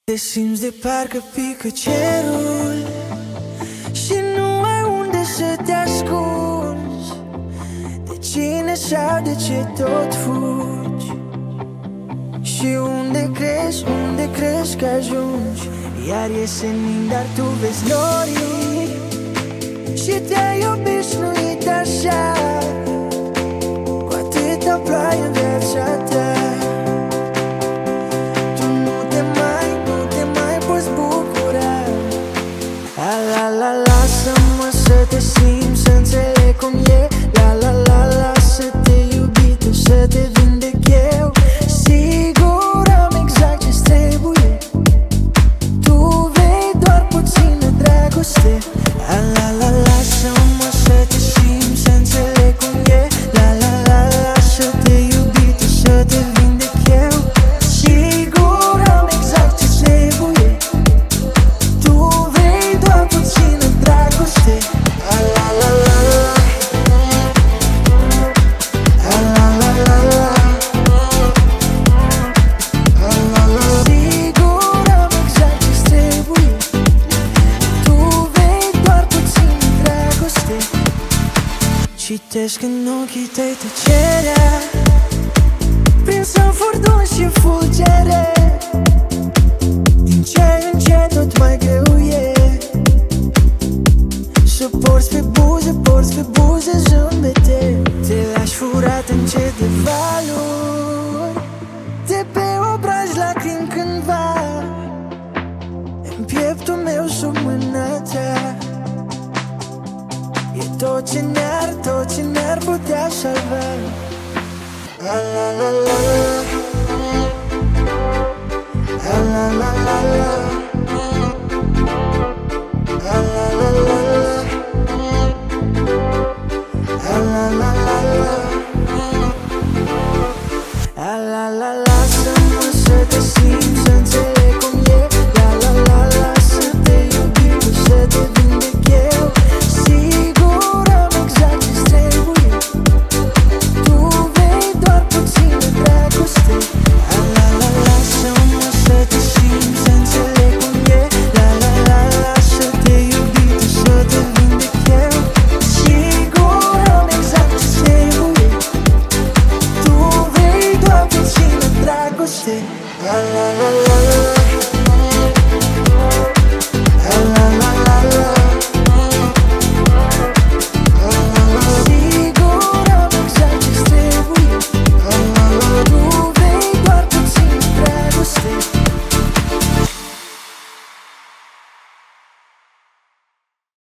Te simți de parcă pică cerul și nu ai unde să te ascunzi de cine sau de ce tot fugi. Și unde crezi că ajungi, iar e senin, dar tu vezi norii și te-ai obișnuit așa, cu atâta ploaie în viața ta. Tu nu te mai poți bucura. La, lasă-mă să te simți, să înțeleg cum e. La, lasă-te iubite, să te vindec eu. Sigur am exact ce-ți trebuie, tu vei doar puțină dragoste. La, lasă-mă să te simți, să înțeleg cum e. La, lasă-te iubite, să te vindec eu. Sigur am exact ce-ți trebuie, tu vei doar puțină dragoste. Citesc în ochii tăi tăcerea, prins în furdun și fulgere. Din ce în ce tot mai greu e să porți pe buze zâmbete. Te lași furat încet de valuri, de pe obraj lacrimi cândva, în pieptul meu sub mâna ta. E tot ce ne-ar putea salva. La, la, la, la. La, la, la, la, la.